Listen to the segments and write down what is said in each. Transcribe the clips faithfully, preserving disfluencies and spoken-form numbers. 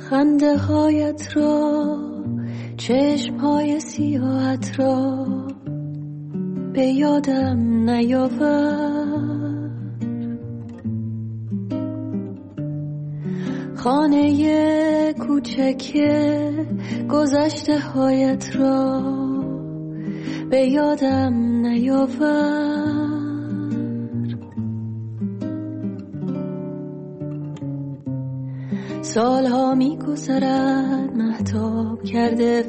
خنده هایت را، چشم های سیاهت را به یادم نیاور. خانه کوچک گذشته هایت را به یادم نیاور. سالها می گذرد مهتاب کرده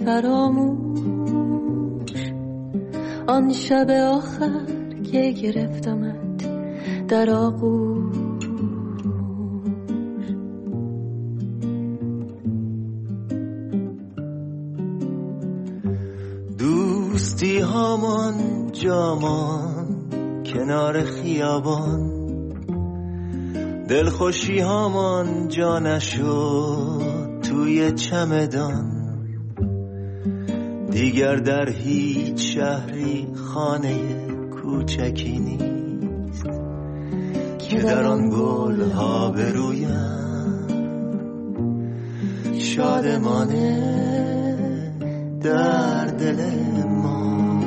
فراموش آن شب آخر که گرفتمت در آغوش. دوستی هامان جامان کنار خیابان، دلخوشی هامان جا نشد توی چمدان. دیگر در هیچ شهری خانه کوچکی نیست که در آن گل ها برویم شادمانه در دل ما.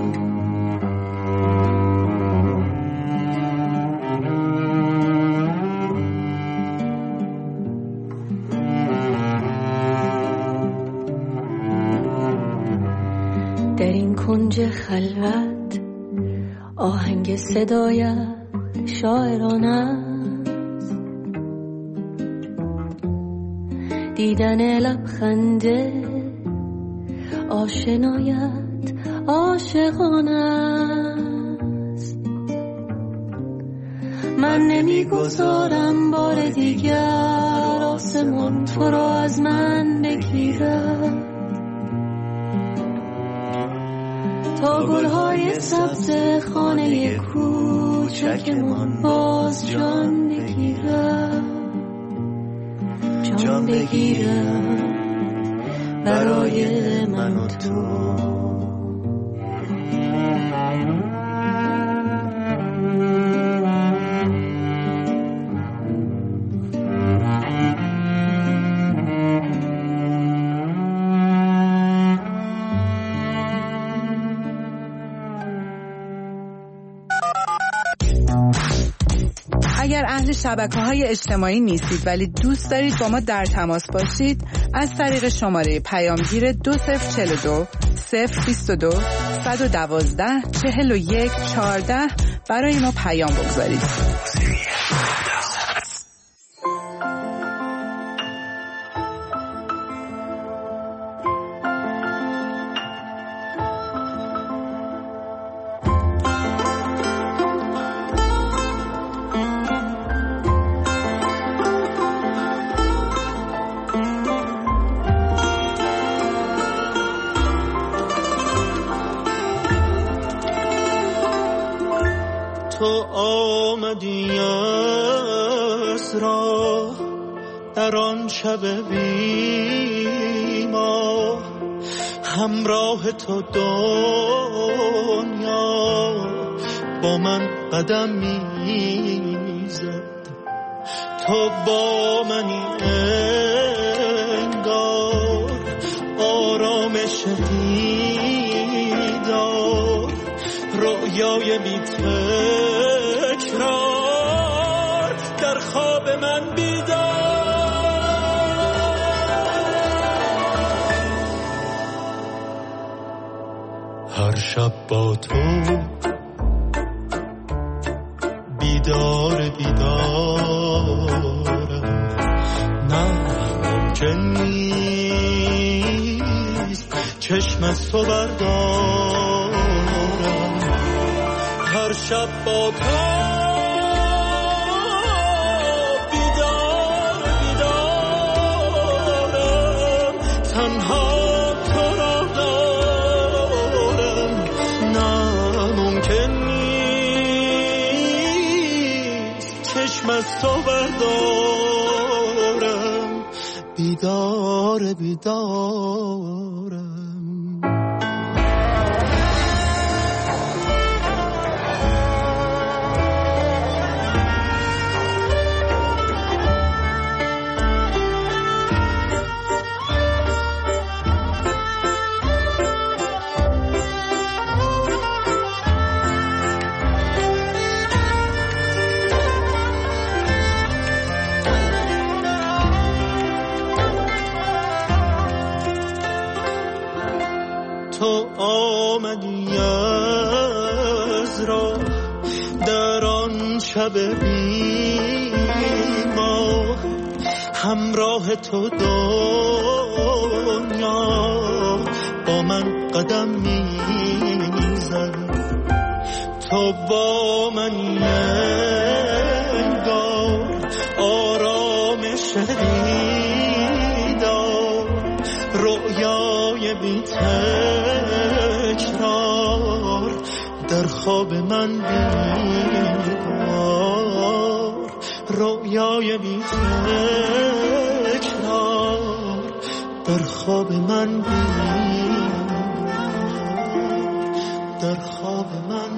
در این کنج خلوت آهنگ صدایت شاعرانه است، دیدن لبخنده آشنایت عاشقانه است. من نمیگذارم بار دیگر آسمان تو را از من بگیرد، تا گلهای سبز خانه کوچکمان باز جان بگیرد، جان بگیرد برای من و تو. اگر اهل شبکه‌های اجتماعی نیستید ولی دوست دارید با ما در تماس باشید، از طریق شماره پیامگیر دو صفر چهل و دو صفر بیست و دو صد و دوازده چهل و یک چهارده برای ما پیام بگذارید. تو آمدی از راه در آن شب بیما، همراه تو دنیا با من قدم میزد. تو با منی انگار آرامش دیدار، رویای بی تکرار در خواب من بیدار. هر شب با تو بیدار بیدارم، نه ممکن نیست چشم از تو بردارم. هر شب با تو بیدار بیدارم، تنها تو را دارم، نه ممکن نیست چشم از تو بردارم. بیدار بیدارم. شب بی ماه همراه تو دنیا با من قدم میزد، تو با من انگار آرامش دیدار، رویای بی تکرار در خواب من بیدار، رویای بی تکرار در خواب من بیدار، در خواب من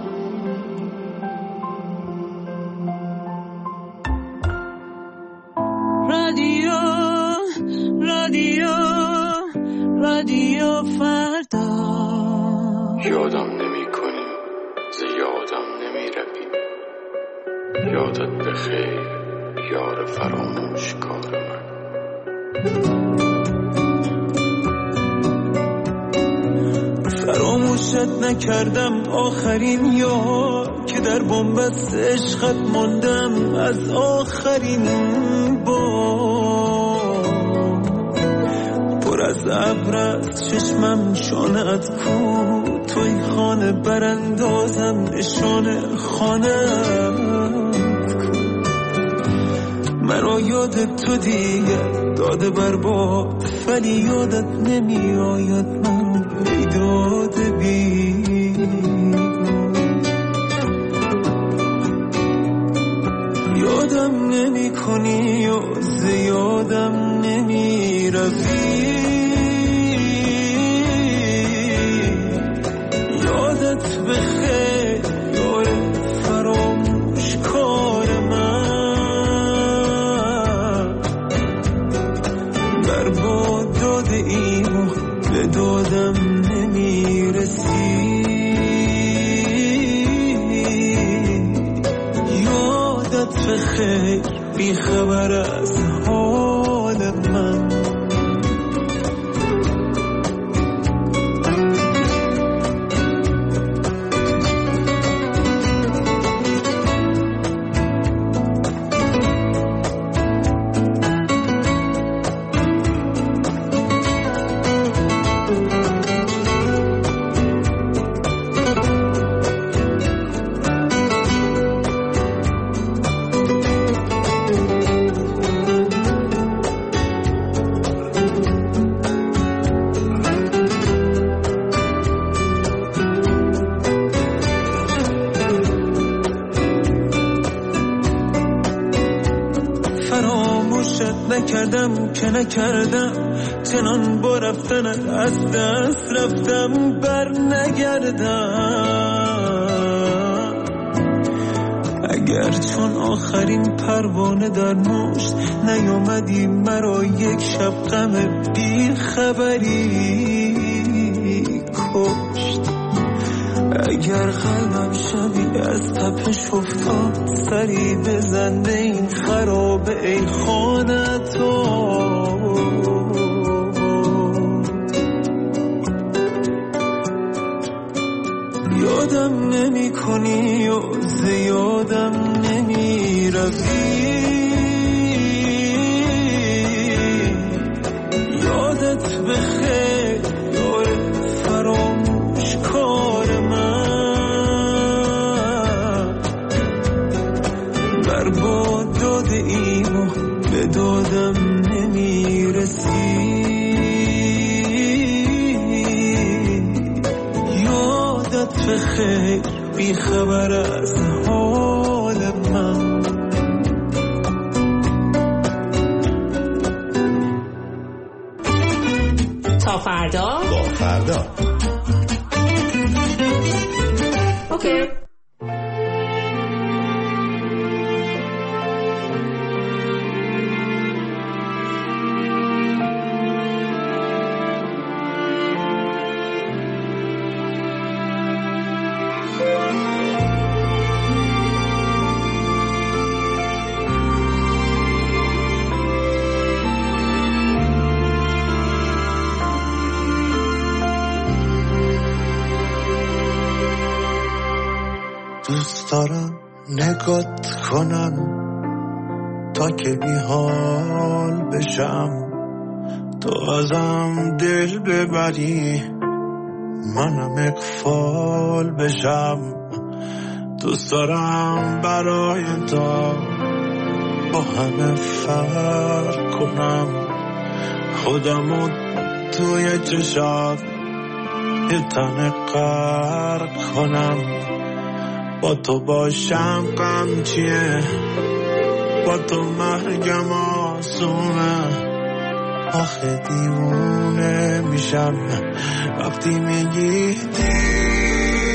رادیو رادیو رادیو فردا. یادم نمی کنی زیادم نمی روی، یادت بخیر یار فراموشکار من. فراموشت نکردم آخرین یار که در بنبست عشقت ماندم از آخرین بار. پر از ابر است چشمم شانه‌ات کو، توی خانه براندازم نشانه خانه‌ات کو. مرا یادت تو دیگه داده برباد، ولی یادت نمی آید من بیداد بیداد. یادم نمی کنی و زیادم نمی روی، یادت بخیر یار فراموشکار من. برباد داده ایم و به دادم نمی رسی، یادت بخیر بی خبر از حال من. نکردم که نکردم، چنان با رفتنت از دست رفتم بر نگردم. اگر چون آخرین پروانه در مشت نیامدی مرا یک شب غم بی خبری کشت. اگر قلبم شبی از تپش افتاد، سری بزن به این خرابه ای خانه تو. یادم نمی کنی و زیادم نمی روی، یادت بخیر یار فراموشکار من. برباد داده ایم و به دادم نمی رسی، یادت بخیر بی خبر از حال من. تا فردا با فردا اوکی. نگات کنم تا که بی حال بشم، تو ازم دل ببری منم اغفال بشم. دوست دارم برای تو با همه فرق کنم، خودمو توی چشات یه تن غرق کنم. با تو باشم غم چیه، با تو مرگم آسونه. آخه دیوونه میشم وقتی میگی دیوونه.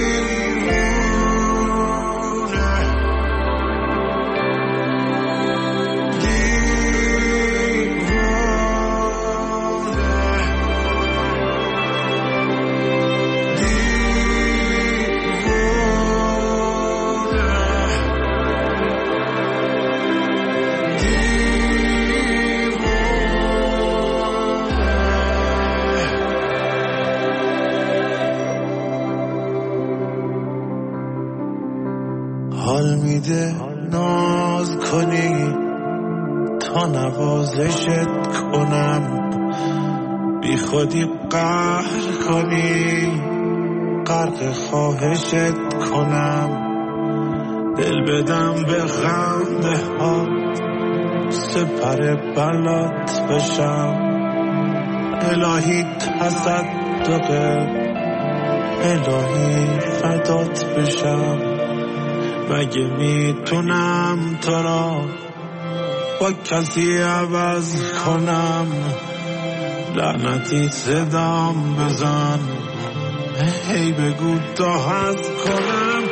حال میده ناز کنی تا نوازشت کنم، بی خودی قهر کنی غرق خواهشت کنم. دل بدم به خنده ها سپر بلات بشم، الهی تصدقه الهی فدات بشم. مگه میتونم تو را با کسی عوض کنم؟ لعنتی صدام بزن هی بگو تا هست کنم.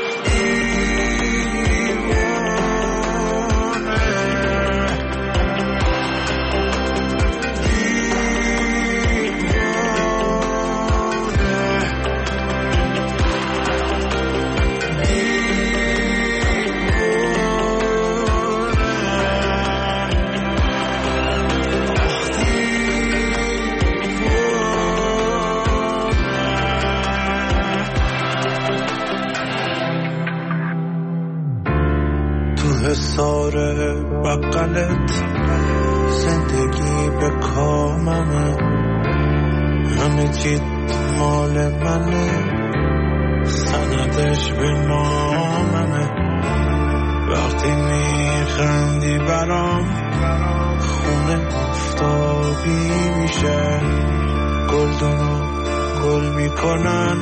حساره بقلت زندگی به کاممه، همه چیت مال منه، سندش به ناممه. وقتی میخندی برام خونه آفتابی میشه، گلدونو گل میکنن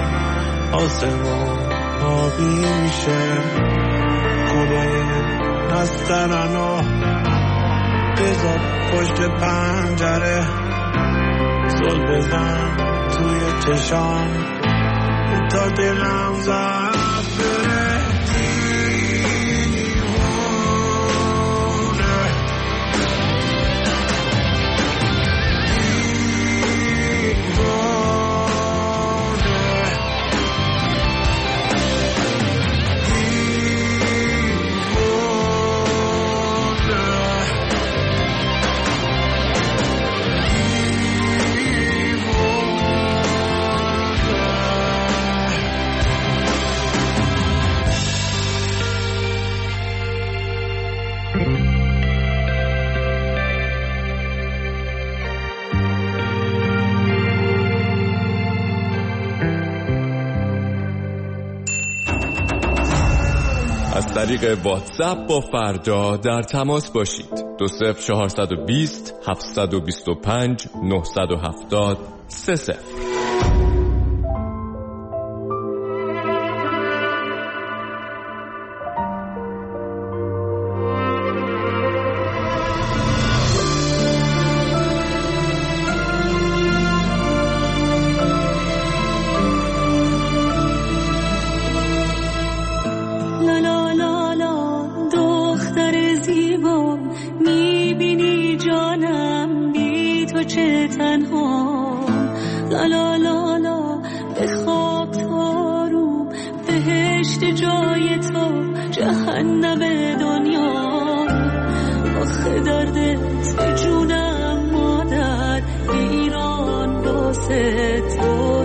آسمون آبی میشه. گلای نسترنو بذار پشت پنجره، زل بزن توی چشام تا دلم زد بره. از طریق واتساپ با فردا در تماس باشید. دو صفر چهارصد و بیست هفتصد و بیست و پنج نهصد و هفتاد سه صفر.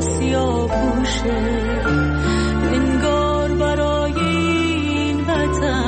انگار برای این وطن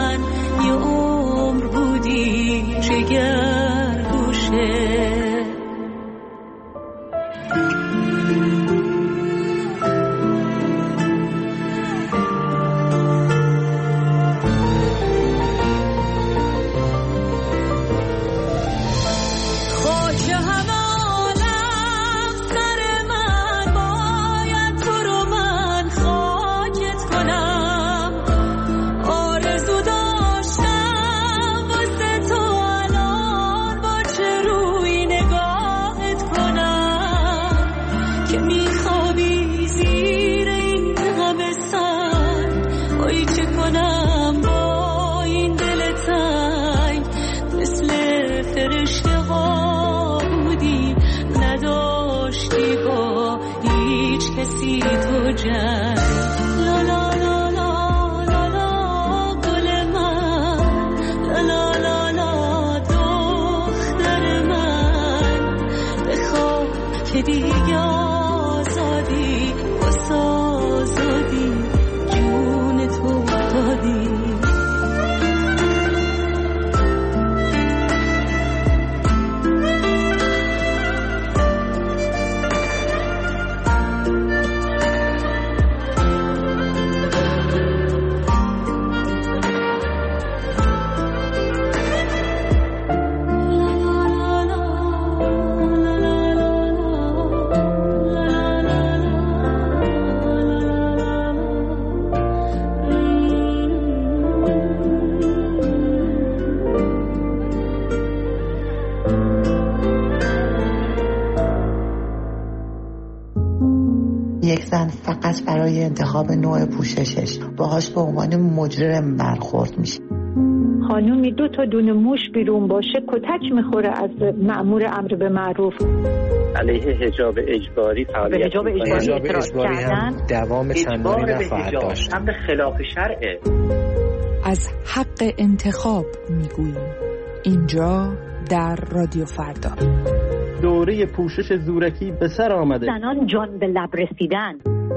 زن فقط برای انتخاب نوع پوششش باهاش به عنوان مجرم برخورد میشه. خانومی دو تا دونه موش بیرون باشه کتک میخوره از مأمور امر به معروف. علیه حجاب اجباری فعالیت حجاب اجباری, حجاب اجباری هم دوام چندانی نخواهد داشت. هم به خلاف شرعه. از حق انتخاب میگوییم اینجا در رادیو فردا. دوره پوشش زورکی به سر آمده. زنان جان به لب رسیدن.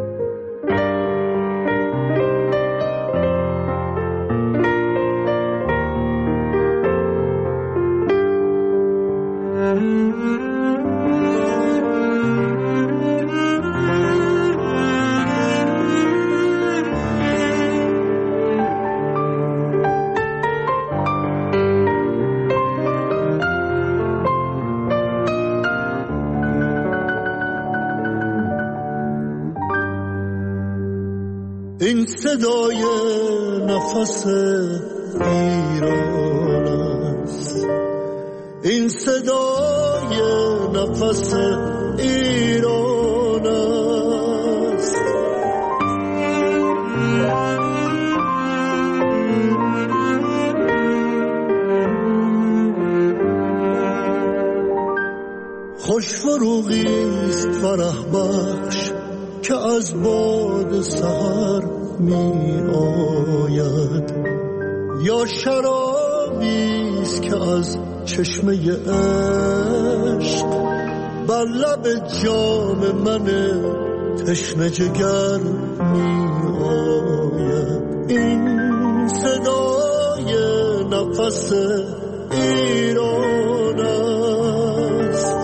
این صدای نفس ایران است، این صدای نفس ایران است. خوش فروغی است فرح بخش که از باد سحر می آید، یا شرابی است که از چشمه عشق بر لب جام من تشنه جگر می آید. این صدای نفس ایران است.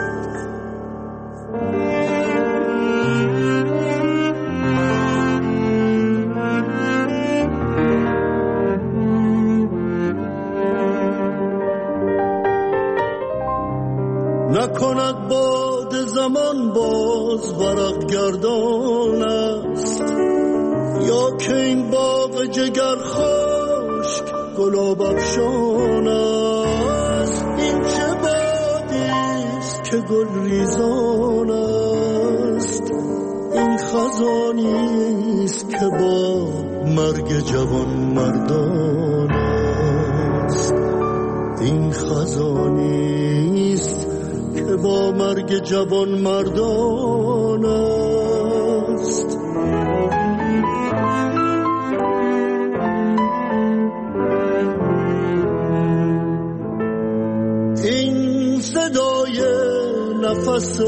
نکند باد زمان باز ورق گردان است، یا که این باغ جگر خشک گلاب افشان است. این چه بادی است که گل ریزان است، این خزانی است که با مرگ جوان مردان است. این خزانی است که با مرگ جوان مردان است. این صدای نفس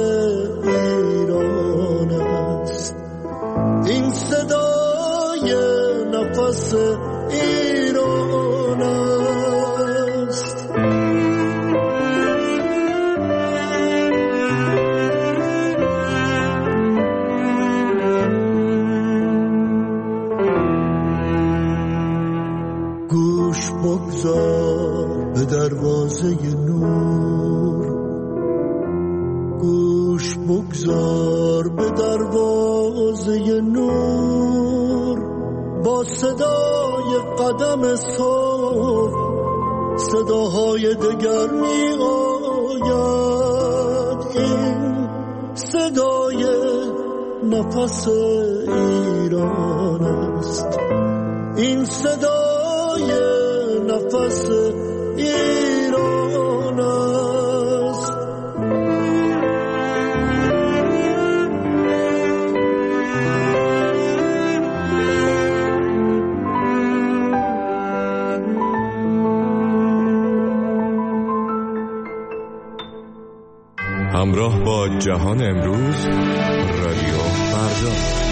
ایران است، این صدای نفس ایران است. گوش بگذار به دروازه نور، گوش بگذار به دروازه نور. با صدای قدم صبح صداهای دگر می آید. این صدای نفس ایران است، این صدای نفس ایران است. همراه با جهان امروز، رادیو فردا.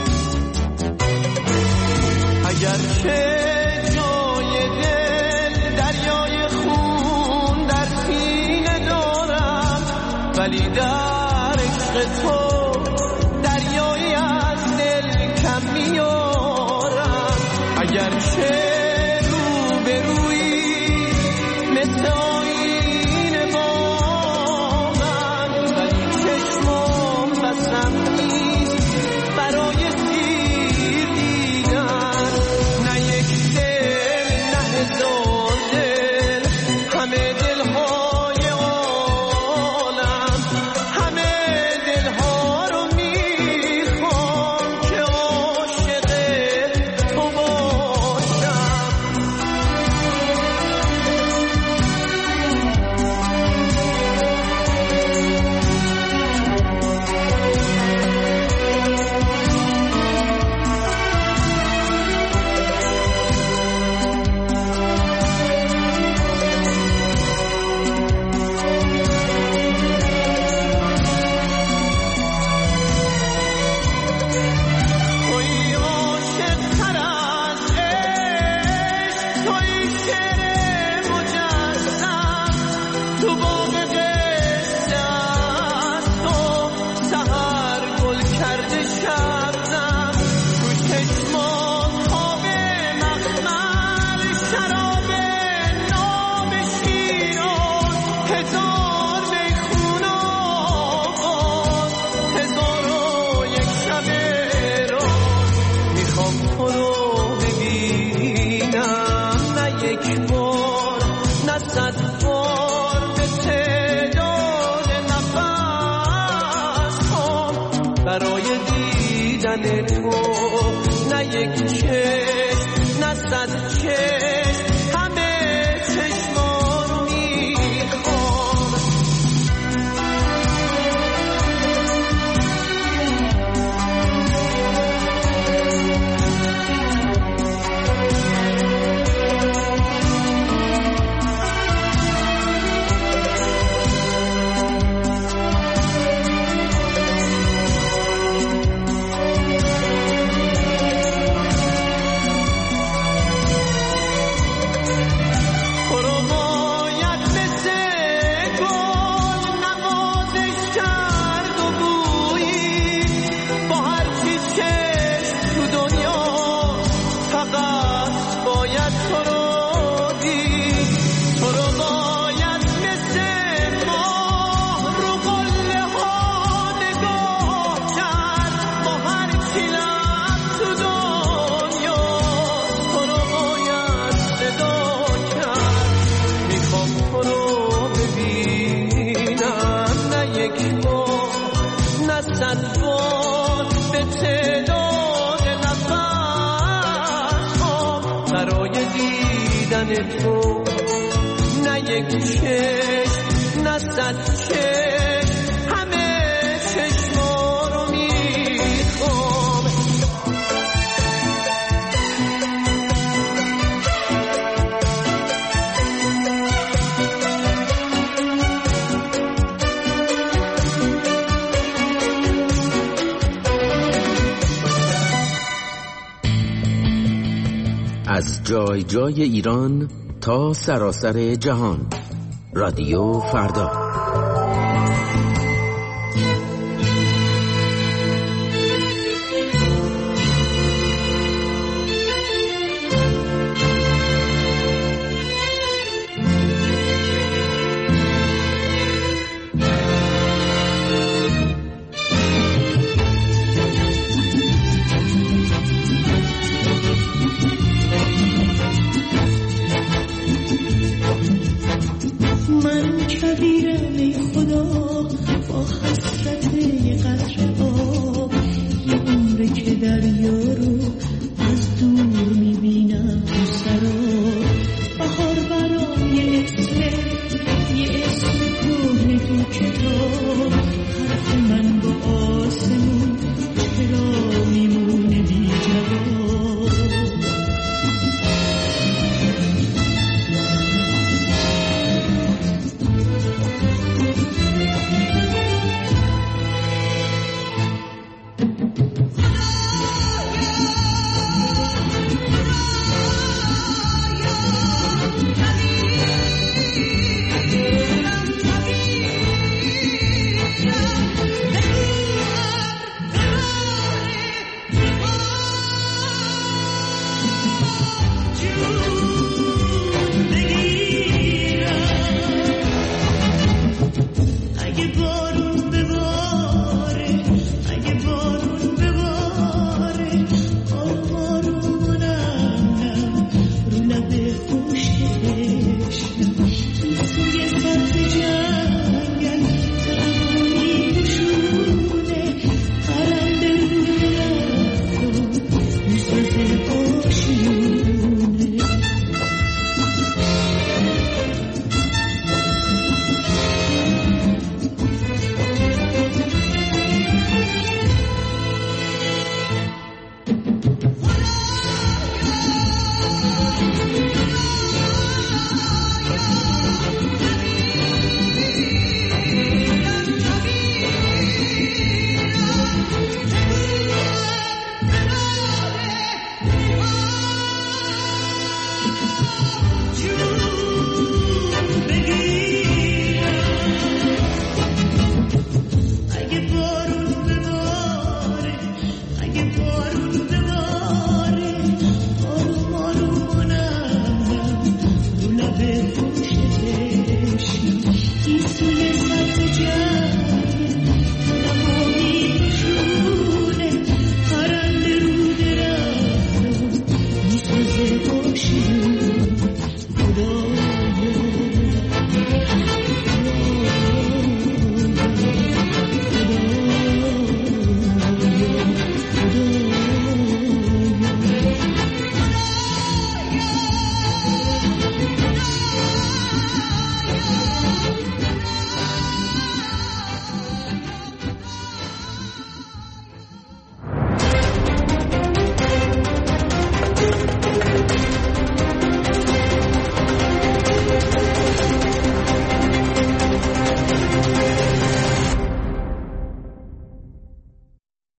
اگر چه جای دل برای دیدن تو، نه یک چشم نه صد چشم، همه چشما رو میخوام. تو نه یک چشم نه صد چشم، همه چشما رو میخوام. از جای جای ایران تا سراسر جهان، رادیو فردا.